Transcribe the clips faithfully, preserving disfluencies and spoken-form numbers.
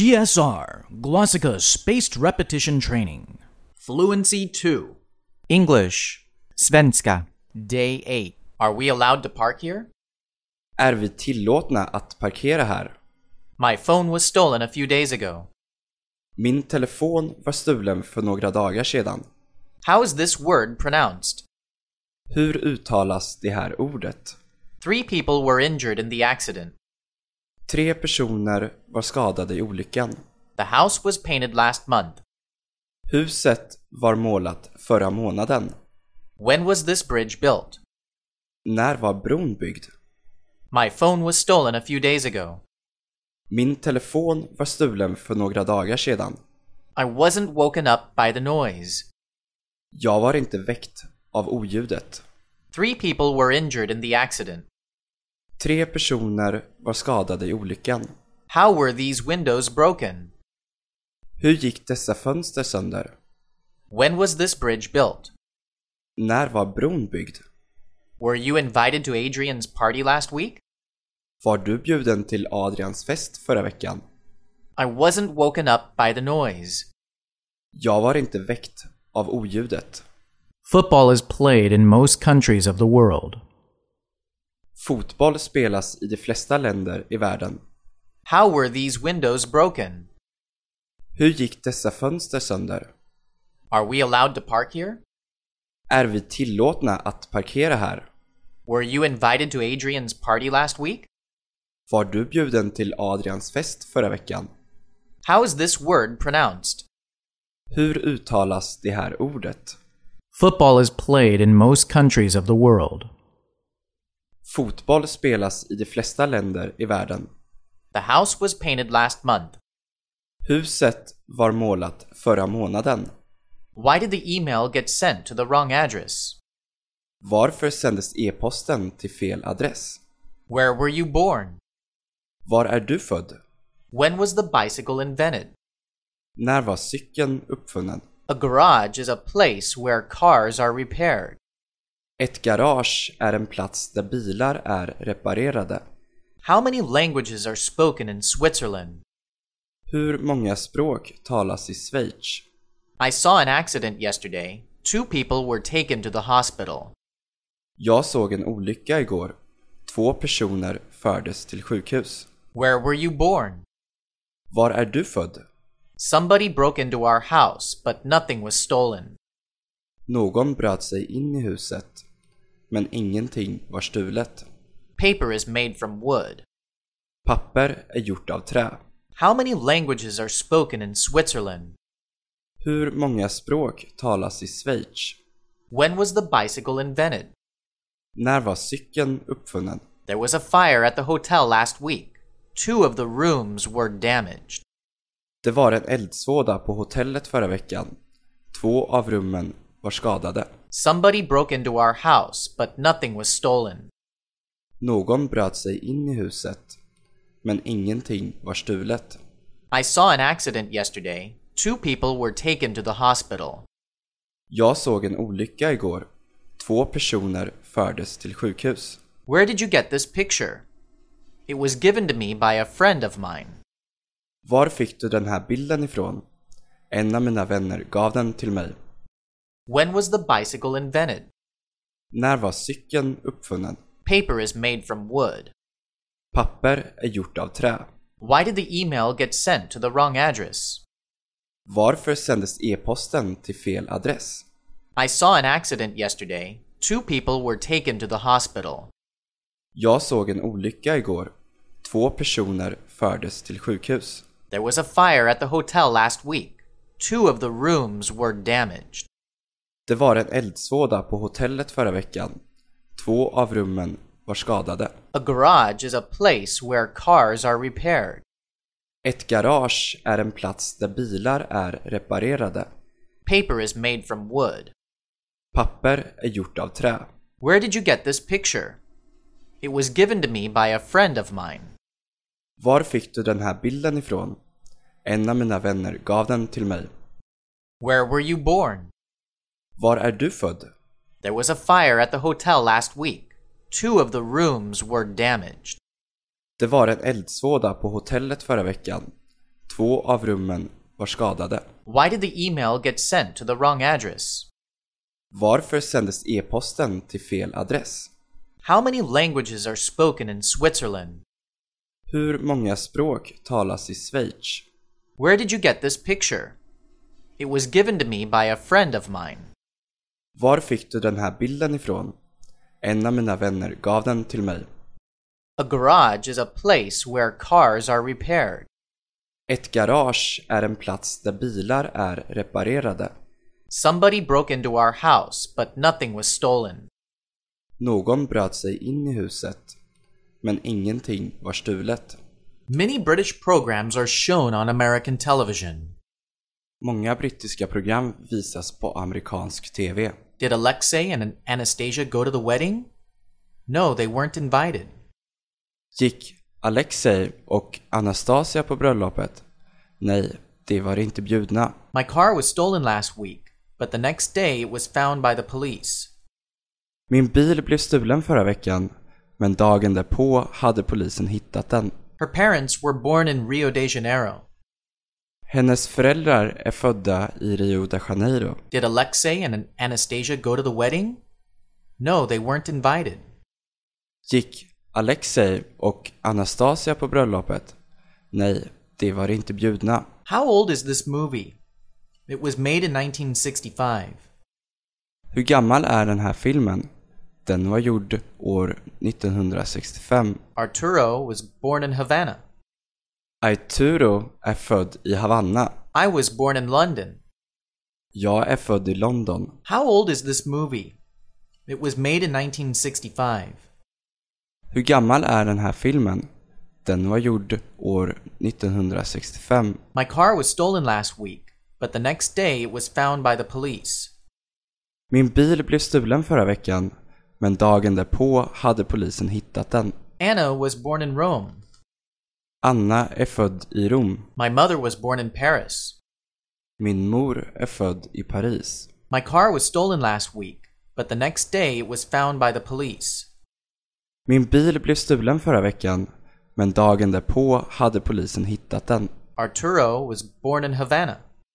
G S R, Glossika Spaced Repetition Training. Fluency two. English. Svenska. Day eight. Are we allowed to park here? Är vi tillåtna att parkera här? My phone was stolen a few days ago. Min telefon var stulen för några dagar sedan. How is this word pronounced? Hur uttalas det här ordet? Three people were injured in the accident. Tre personer var skadade i olyckan. The house was painted last month. Huset var målat förra månaden. When was this bridge built? När var bron byggd? My phone was stolen a few days ago. Min telefon var stulen för några dagar sedan. I wasn't woken up by the noise. Jag var inte väckt av oljudet. Three people were injured in the accident. Tre personer var skadade i olyckan. How were these windows broken? Hur gick dessa fönster sönder? When was this bridge built? När var bron byggd? Were you invited to Adrian's party last week? Var du bjuden till Adrians fest förra veckan? I wasn't woken up by the noise. Jag var inte väckt av oljudet. Football is played in most countries of the world. Fotboll spelas i de flesta länder i världen. How were these windows broken? Hur gick dessa fönster sönder? Are we allowed to park here? Är vi tillåtna att parkera här? Were you invited to Adrian's party last week? Var du bjuden till Adrians fest förra veckan? How is this word pronounced? Hur uttalas det här ordet? Football is played in most countries of the world. Fotboll spelas i de flesta länder i världen. The house was painted last month. Huset var målat förra månaden. Why did the email get sent to the wrong address? Varför sändes e-posten till fel adress? Where were you born? Var är du född? When was the bicycle invented? När var cykeln uppfunnen? A garage is a place where cars are repaired. Ett garage är en plats där bilar är reparerade. How many languages are spoken in Switzerland? Hur många språk talas i Schweiz? I saw an accident yesterday. Two people were taken to the hospital. Jag såg en olycka igår. Två personer fördes till sjukhus. Where were you born? Var är du född? Somebody broke into our house, but nothing was stolen. Någon bröt sig in i huset, men ingenting var stulet. Paper is made from wood. Papper är gjort av trä. How many languages are spoken in Switzerland? Hur många språk talas i Schweiz? When was the bicycle invented? När var cykeln uppfunnen? There was a fire at the hotel last week. Two of the rooms were damaged. Det var en eldsvåda på hotellet förra veckan. Två av rummen var skadade. Somebody broke into our house, but nothing was stolen. Någon bröt sig in i huset, men ingenting var stulet. I saw an accident yesterday. Two people were taken to the hospital. Jag såg en olycka igår. Två personer fördes till sjukhus. Where did you get this picture? It was given to me by a friend of mine. Var fick du den här bilden ifrån? En av mina vänner gav den till mig. When was the bicycle invented? När var cykeln uppfunnen? Paper is made from wood. Papper är gjort av trä. Why did the email get sent to the wrong address? Varför sändes e-posten till fel adress? I saw an accident yesterday. Two people were taken to the hospital. Jag såg en olycka igår. Två personer fördes till sjukhus. There was a fire at the hotel last week. Two of the rooms were damaged. Det var en eldsvåda på hotellet förra veckan. Två av rummen var skadade. A garage is a place where cars are repaired. Ett garage är en plats där bilar är reparerade. Paper is made from wood. Papper är gjort av trä. Where did you get this picture? It was given to me by a friend of mine. Var fick du den här bilden ifrån? En av mina vänner gav den till mig. Where were you born? Var är du född? There was a fire at the hotel last week. Two of the rooms were damaged. Det var en eldsvåda på hotellet förra veckan. Två av rummen var skadade. Why did the email get sent to the wrong address? Varför sändes e-posten till fel adress? How many languages are spoken in Switzerland? Hur många språk talas i Schweiz? Where did you get this picture? It was given to me by a friend of mine. Var fick du den här bilden ifrån? En av mina vänner gav den till mig. A garage is a place where cars are repaired. Ett garage är en plats där bilar är reparerade. Somebody broke into our house, but nothing was stolen. Någon bröt sig in i huset, men ingenting var stulet. Many British programs are shown on American television. Många brittiska program visas på amerikansk T V. Did Alexei and Anastasia go to the wedding? No, they weren't invited. Gick Alexei och Anastasia på bröllopet? Nej, de var inte bjudna. My car was stolen last week, but the next day it was found by the police. Min bil blev stulen förra veckan, men dagen därpå hade polisen hittat den. Her parents were born in Rio de Janeiro. Hennes föräldrar är födda i Rio de Janeiro. Did Alexei and Anastasia go to the wedding? No, they weren't invited. Gick Alexei och Anastasia på bröllopet? Nej, de var inte bjudna. How old is this movie? It was made in nineteen sixty-five. Hur gammal är den här filmen? Den var gjord år nittonhundrasextiofem. Arturo was born in Havana. Arturo är född i Havanna. I was born in London. Jag är född i London. How old is this movie? It was made in nineteen sixty-five. Hur gammal är den här filmen? Den var gjord år nittonhundrasextiofem. My car was stolen last week, but the next day it was found by the police. Min bil blev stulen förra veckan, men dagen därpå hade polisen hittat den. Anna was born in Rome. Anna är född i Rom. My mother was born in Paris. Min mor är född i Paris. My car was stolen last week, but the next day it was found by the police. Min bil blev stulen förra veckan, men dagen därpå hade polisen hittat den. Arturo was born in Havana.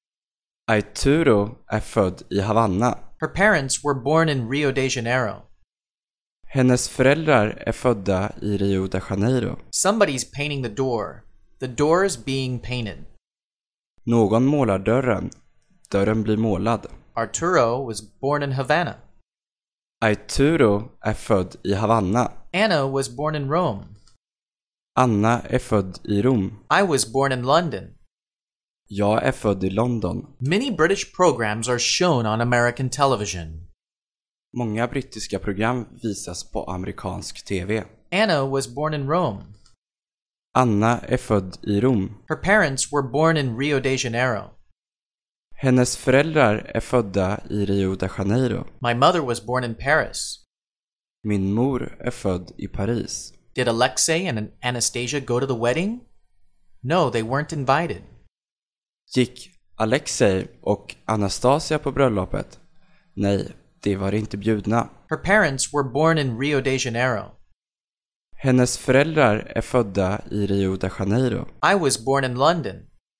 Arturo är född i Havanna. Her parents were born in Rio de Janeiro. Hennes föräldrar är födda i Rio de Janeiro. Somebody's painting the door. The door is being painted. Någon målar dörren. Dörren blir målad. Arturo was born in Havana. Arturo är född i Havanna. Anna was born in Rome. Anna är född i Rom. I was born in London. Jag är född i London. Many British programs are shown on American television. Många brittiska program visas på amerikansk T V. Anna was born in Rome. Anna är född i Rom. Her parents were born in Rio de Janeiro. Hennes föräldrar är födda i Rio de Janeiro. My mother was born in Paris. Min mor är född i Paris. Did Alexei and Anastasia go to the wedding? No, they weren't invited. Gick Alexei och Anastasia på bröllopet? Nej, de var inte bjudna. Her parents were born in Rio de Janeiro. Hennes föräldrar är födda i Rio de Janeiro. I was born in London.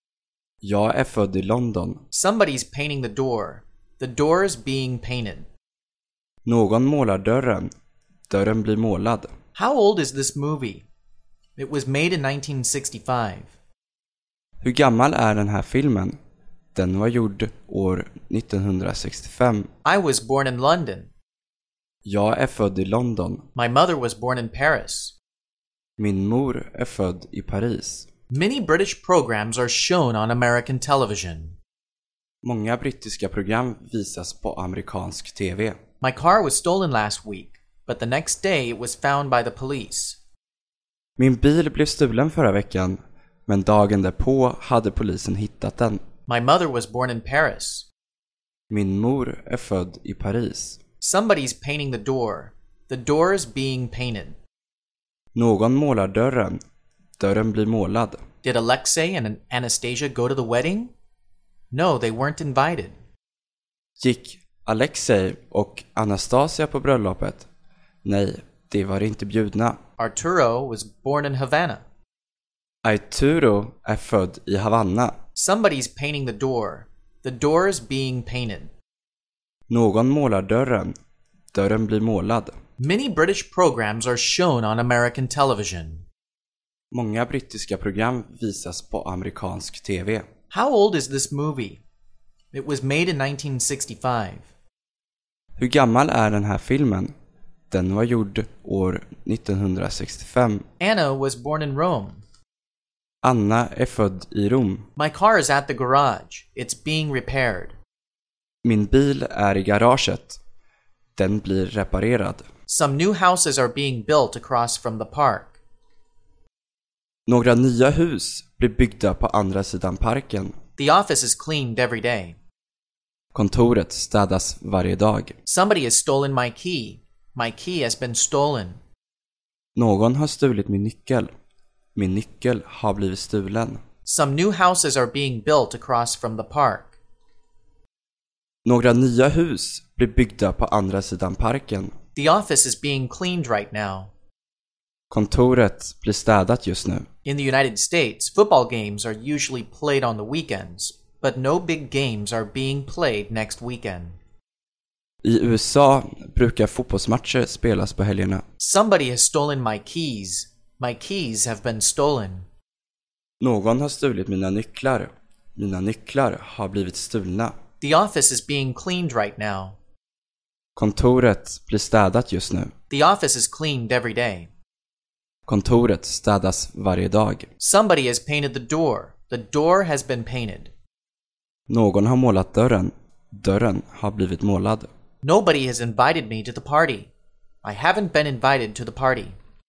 Jag är född i London. Somebody's painting the door. The door is being painted. Någon målar dörren. Dörren blir målad. How old is this movie? It was made in nineteen sixty-five. Hur gammal är den här filmen? Den var gjord år nittonhundrasextiofem. I was born in London. Jag är född i London. My mother was born in Paris. Min mor är född i Paris. Many British programs are shown on American television. Många brittiska program visas på amerikansk T V. My car was stolen last week, but the next day it was found by the police. Min bil blev stulen förra veckan, men dagen därpå hade polisen hittat den. My mother was born in Paris. Min mor är född i Paris. Somebody's painting the door. The door is being painted. Någon målar dörren. Dörren blir målad. Did Alexei and Anastasia go to the wedding? No, they weren't invited. Gick Alexei och Anastasia på bröllopet? Nej, de var inte bjudna. Arturo was born in Havana. Arturo är född i Havanna. Somebody's painting the door. The door is being painted. Någon målar dörren. Dörren blir målad. Many British programs are shown on American television. Många brittiska program visas på amerikansk tv. How old is this movie? It was made in nineteen sixty-five. Hur gammal är den här filmen? Den var gjord år nittonhundrasextiofem. Anna was born in Rome. Anna är född i Rom. My car is at the garage. It's being repaired. Min bil är i garaget. Den blir reparerad. Some new houses are being built across from the park. Några nya hus blir byggda på andra sidan parken. The office is cleaned every day. Kontoret städas varje dag. Somebody has stolen my key. My key has been stolen. Någon har stulit min nyckel. Min nyckel har blivit stulen. Some new houses are being built across from the park. Några nya hus blir byggda på andra sidan parken. The office is being cleaned right now. Kontoret blir städat just nu. In the United States, football games are usually played on the weekends, but no big games are being played next weekend. I U S A brukar fotbollsmatcher spelas på helgerna. Somebody has stolen my keys. My keys have been stolen. Någon har stulit mina nycklar. Mina nycklar har blivit stulna. The office is being cleaned right now. Kontoret blir städat just nu. The office is cleaned every day. Kontoret städas varje dag. Somebody has painted the door. The door has been painted. Någon har målat dörren. Dörren har blivit målad. Nobody has invited me to the party. I haven't been invited to the party.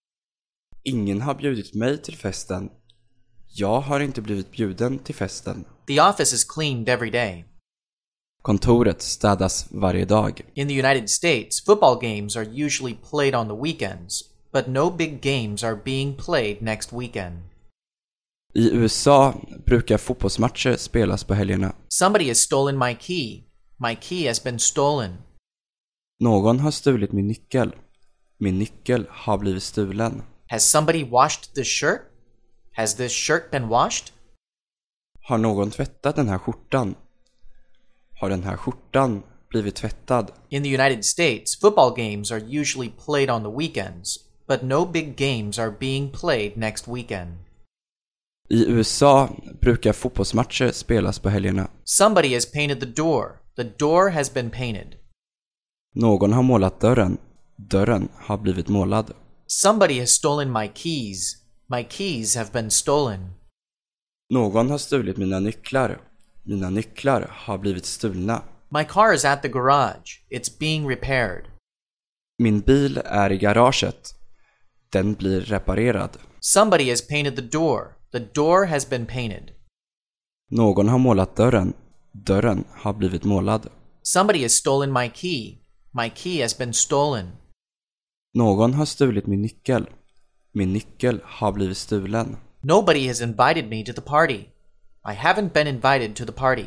Ingen har bjudit mig till festen. Jag har inte blivit bjuden till festen. The office is cleaned every day. Kontoret städas varje dag. In the United States, football games are usually played on the weekends, but no big games are being played next weekend. I U S A brukar fotbollsmatcher spelas på helgerna. Somebody has stolen my key. My key has been stolen. Någon har stulit min nyckel. Min nyckel har blivit stulen. Has somebody washed this shirt? Has this shirt been washed? Har någon tvättat den här skjortan? Har den här skjortan blivit tvättad? In the United States, football games are usually played on the weekends, but no big games are being played next weekend. I U S A brukar fotbollsmatcher spelas på helgerna. Somebody has painted the door. The door has been painted. Någon har målat dörren. Dörren har blivit målad. Somebody has stolen my keys. My keys have been stolen. Någon har stulit mina nycklar. Mina nycklar har blivit stulna. My car is at the garage. It's being repaired. Min bil är i garaget. Den blir reparerad. Somebody has painted the door. The door has been painted. Någon har målat dörren. Dörren har blivit målad. Somebody has stolen my key. My key has been stolen. Någon har stulit min nyckel. Min nyckel har blivit stulen. Nobody has invited me to the party. I haven't been invited to the party.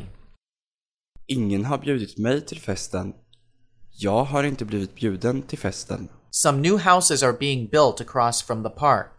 Ingen har bjudit mig till festen. Jag har inte blivit bjuden till festen. Some new houses are being built across from the park.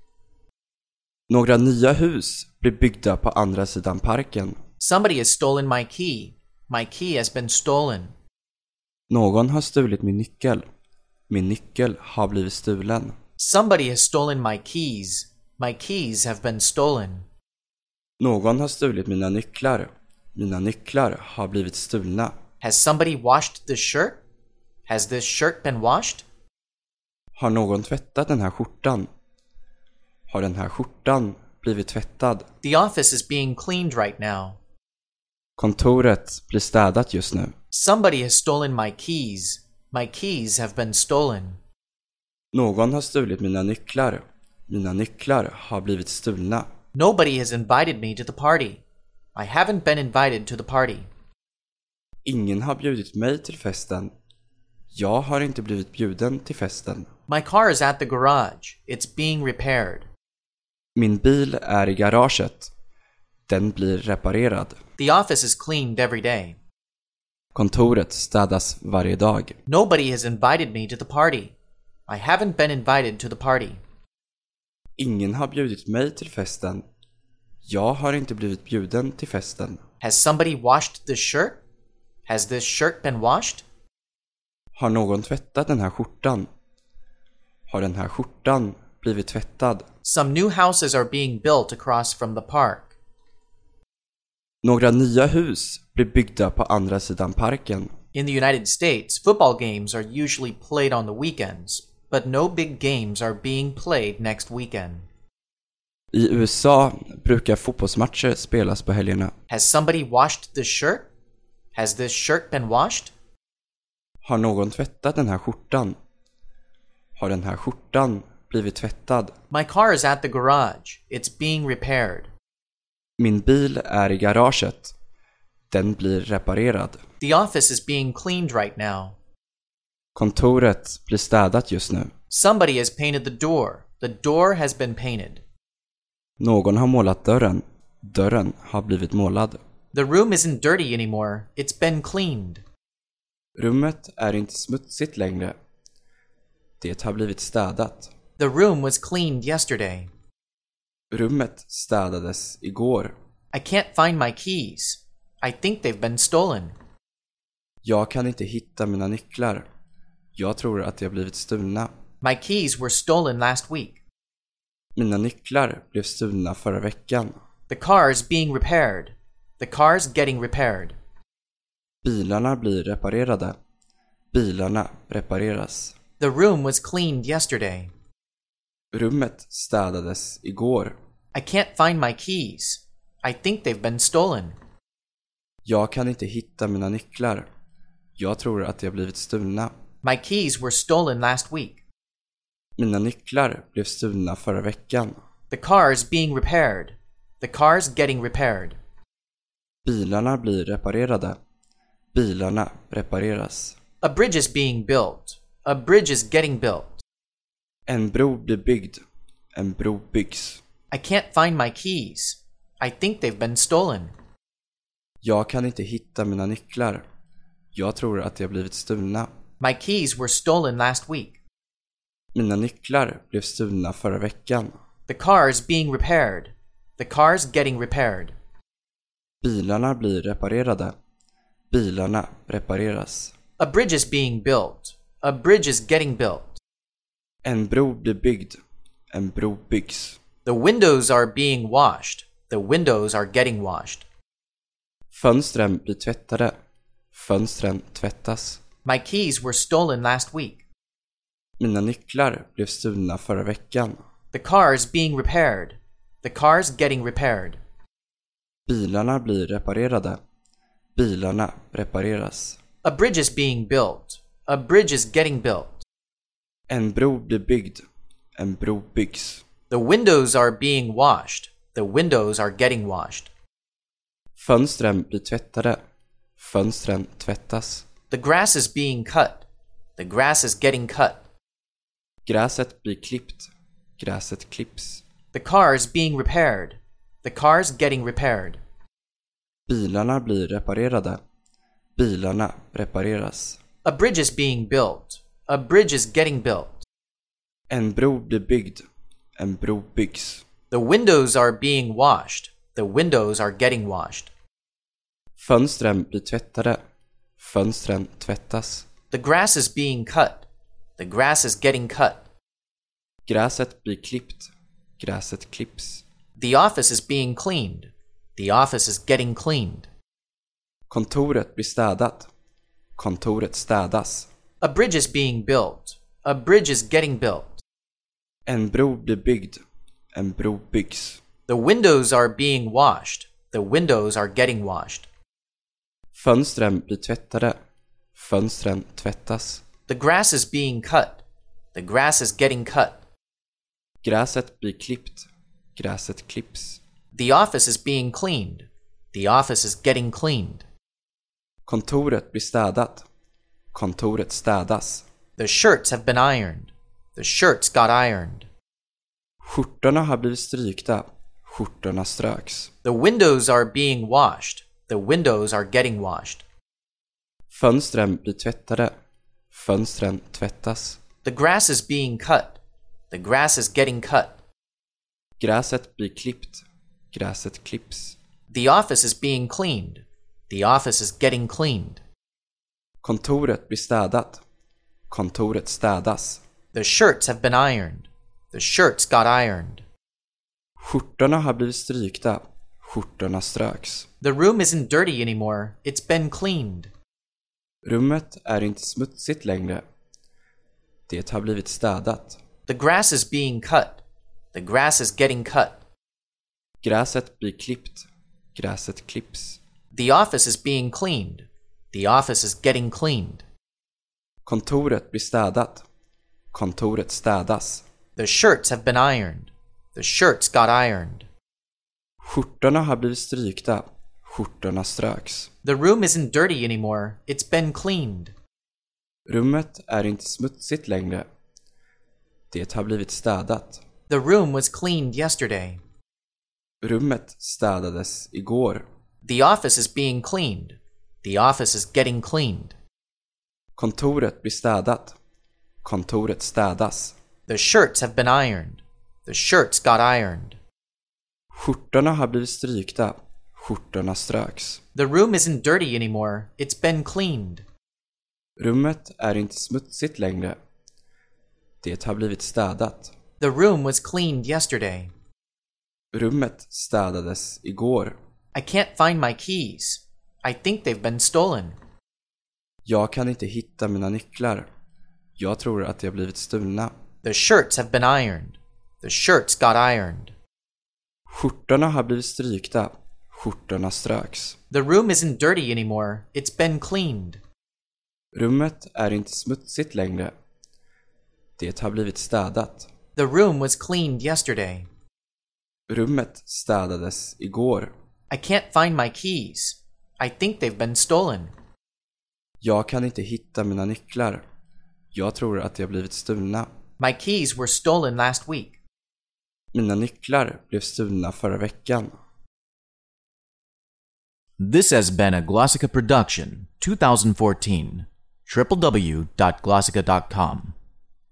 Några nya hus blir byggda på andra sidan parken. Somebody has stolen my key. My key has been stolen. Någon har stulit min nyckel. Min nyckel har blivit stulen. Somebody has stolen my keys. My keys have been stolen. Någon har stulit mina nycklar. Mina nycklar har blivit stulna. Has somebody washed this shirt? Has this shirt been washed? Har någon tvättat den här skjortan? Har den här skjortan blivit tvättad? The office is being cleaned right now. Kontoret blir städat just nu. Somebody has stolen my keys. My keys have been stolen. Någon har stulit mina nycklar. Mina nycklar har blivit stulna. Nobody has invited me to the party. I haven't been invited to the party. Ingen har bjudit mig till festen. Jag har inte blivit bjuden till festen. My car is at the garage. It's being repaired. Min bil är i garaget. Den blir reparerad. The office is cleaned every day. Kontoret städas varje dag. Nobody has invited me to the party. I haven't been invited to the party. Ingen har bjudit mig till festen. Jag har inte blivit bjuden till festen. Has somebody washed this shirt? Has this shirt been washed? Har någon tvättat den här skjortan? Har den här skjortan blivit tvättad? Some new houses are being built across from the park. Några nya hus blir byggda på andra sidan parken. In the United States, football games are usually played on the weekends, but no big games are being played next weekend. I U S A brukar fotbollsmatcher spelas på helgerna. Has somebody washed this shirt? Has this shirt been washed? Har någon tvättat den här skjortan? Har den här skjortan blivit tvättad? My car is at the garage. It's being repaired. Min bil är i garaget. Den blir reparerad. The office is being cleaned right now. Kontoret blir städat just nu. Somebody has painted the door. The door has been painted. Någon har målat dörren. Dörren har blivit målad. The room isn't dirty anymore. It's been cleaned. Rummet är inte smutsigt längre. Det har blivit städat. The room was cleaned yesterday. Rummet städades igår. I can't find my keys. I think they've been stolen. Jag kan inte hitta mina nycklar. Jag tror att de har blivit stulna. My keys were stolen last week. Mina nycklar blev stulna förra veckan. The car is being repaired. The car's getting repaired. Bilarna blir reparerade. Bilarna repareras. The room was cleaned yesterday. Rummet städades igår. I can't find my keys. I think they've been stolen. Jag kan inte hitta mina nycklar. Jag tror att de har blivit stulna. My keys were stolen last week. Mina nycklar blev stulna förra veckan. The car is being repaired. The car's getting repaired. Bilarna blir reparerade. Bilarna repareras. A bridge is being built. A bridge is getting built. En bro blir byggd. En bro byggs. I can't find my keys. I think they've been stolen. Jag kan inte hitta mina nycklar. Jag tror att de har blivit stulna. My keys were stolen last week. Mina nycklar blev stulna förra veckan. The car is being repaired. The car's getting repaired. Bilarna blir reparerade. Bilarna repareras. A bridge is being built. A bridge is getting built. En bro blir byggd. En bro byggs. The windows are being washed. The windows are getting washed. Fönstren blir tvättade. Fönstren tvättas. My keys were stolen last week. Mina nycklar blev stulna förra veckan. The car is being repaired. The car's getting repaired. Bilarna blir reparerade. Bilarna repareras. A bridge is being built. A bridge is getting built. En bro blir byggd. En bro byggs. The windows are being washed. The windows are getting washed. Fönstren blir tvättade. Fönstren tvättas. The grass is being cut. The grass is getting cut. Gräset blir klippt. Gräset klipps. The car is being repaired. The car's getting repaired. Bilarna blir reparerade. Bilarna repareras. A bridge is being built. A bridge is getting built. En bro blir byggd. En bro byggs. The windows are being washed. The windows are getting washed. Fönstren blir tvättade. Fönstren tvättas. The grass is being cut. The grass is getting cut. Gräset blir klippt. Gräset klipps. The office is being cleaned. The office is getting cleaned. Kontoret blir städat. Kontoret städas. A bridge is being built. A bridge is getting built. En bro blir byggd. En bro byggs. The windows are being washed. The windows are getting washed. Fönstren blir tvättade. Fönstren tvättas. The grass is being cut. The grass is getting cut. Gräset blir klippt. Gräset klipps. The office is being cleaned. The office is getting cleaned. Kontoret blir städat. Kontoret städas. The shirts have been ironed. The shirts got ironed. Skjortorna har blivit strykta. Skjortorna ströks. The windows are being washed. The windows are getting washed. Fönstren blir tvättade. Fönstren tvättas. The grass is being cut. The grass is getting cut. Gräset blir klippt. Gräset klipps. The office is being cleaned. The office is getting cleaned. Kontoret blir städat. Kontoret städas. The shirts have been ironed. The shirts got ironed. Skjortorna har blivit strykta. Skjortorna ströks. The room isn't dirty anymore. It's been cleaned. Rummet är inte smutsigt längre. Det har blivit städat. The grass is being cut. The grass is getting cut. Gräset blir klippt. Gräset klipps. The office is being cleaned. The office is getting cleaned. Kontoret blir städat. Kontoret städas. The shirts have been ironed. The shirts got ironed. Skjortorna har blivit strykta. Skjortorna ströks. The room isn't dirty anymore. It's been cleaned. Rummet är inte smutsigt längre. Det har blivit städat. The room was cleaned yesterday. Rummet städades igår. The office is being cleaned. The office is getting cleaned. Kontoret blir städat. Kontoret städas. The shirts have been ironed. The shirts got ironed. Skjortorna har blivit strykta. Skjortorna ströks. The room isn't dirty anymore. It's been cleaned. Rummet är inte smutsigt längre. Det har blivit städat. The room was cleaned yesterday. Rummet städades igår. I can't find my keys. I think they've been stolen. Jag kan inte hitta mina nycklar. Jag tror att de har blivit stulna. The shirts have been ironed. The shirts got ironed. Skjortorna har blivit strykta. Skjortorna ströks. The room isn't dirty anymore. It's been cleaned. Rummet är inte smutsigt längre. Det har blivit städat. The room was cleaned yesterday. Rummet städades igår. I can't find my keys. I think they've been stolen. Jag kan inte hitta mina nycklar. Jag tror att de har blivit stulna. My keys were stolen last week. Mina nycklar blev stulna förra veckan. This has been a Glossica production, twenty fourteen. w w w dot glossica dot com